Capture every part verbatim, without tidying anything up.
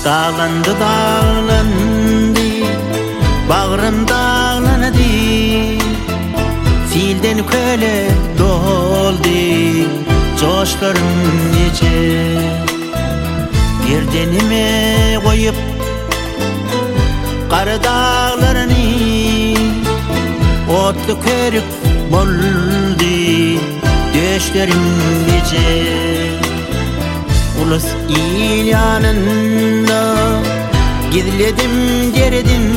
Dağlandı dağlandı, bağrım dağlandı, silden köle doldu, coşlarım nece. Gerdenime koyup kara dağlarını, otlu körük boldu, döşlerim nece. Ulus il yanında gizledim derdim,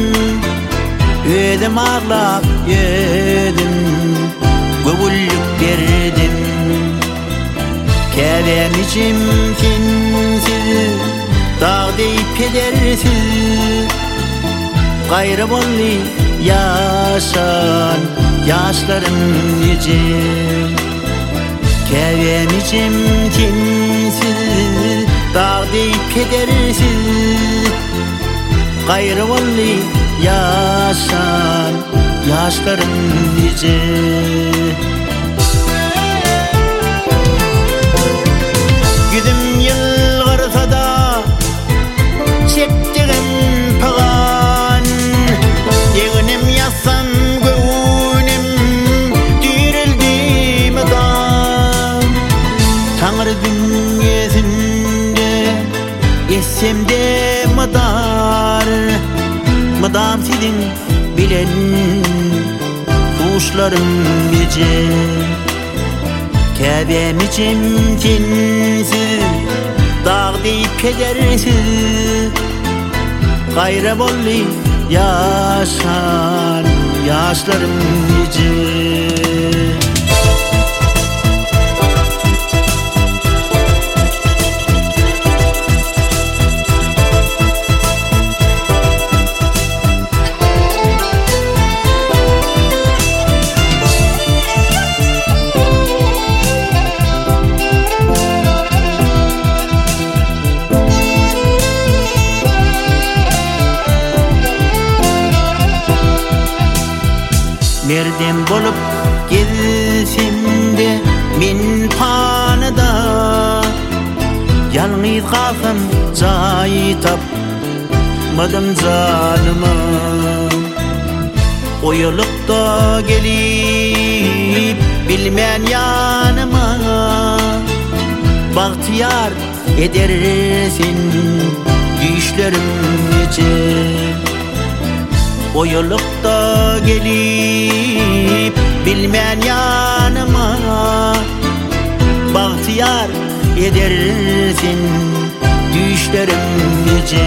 ödüm ağlap ödüm, göbüllük derdim. Kevemicim kinsiz, dağ deyip kedersiz, gayrı bolli yaşan yaşlarım nice. Kevemicim kinsiz, dağ deyip kedersiz, gayrı bolli yaşan yaşlarım nice. Güdüm yılgırsa da çektiğim pağan, yeğenim yazsam göğünim dirildi mıdan. Tanrı dünyasında essem de mıdar, mıdam sidin bilen kuşlarım gece. Kevemicim kinsiz, dağ deyip kedersiz, gayrı bolli yaşan yaşlarım nice. Merdem bolup gezsem de min panıda, yalnız kalsam cay tapmadım canıma. Oyulukta gelip bilmeyen yanıma, bahtiyar edersin düşlerim nece. Oyulukta gelip bilmeyen yanıma, bahtiyar edersin düşlerim nece.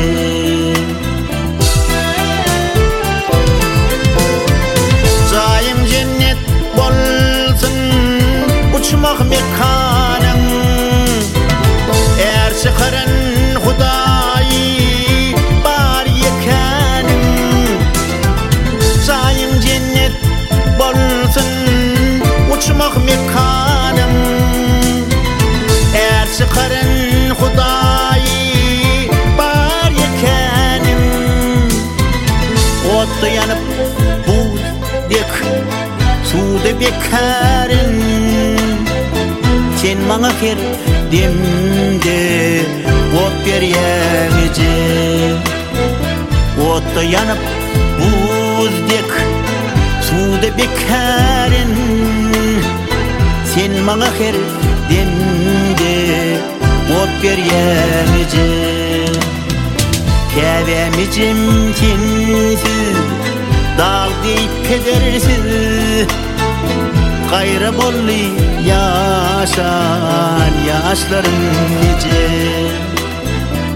Zayım cennet bolsun uçmak mekanım, eğer çıkarın Hudayi bar yekanim. Zayım cennet bolsun uçmak mekanım, eğer çıkarın Hudayi bar yekanim. Ottu yanıp buz dek suda bekarın, sen bana her demde ot beriyemice. Ottu yanıp buz dek suda bekarın, sen bana her demde ot beriyemice. Kevemicim kinsiz, dağ deyip kedersiz, gayrı bolli yaşan yaşlarım nice.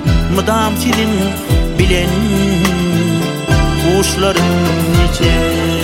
Mıdam sidin bilen kuşlarım nice.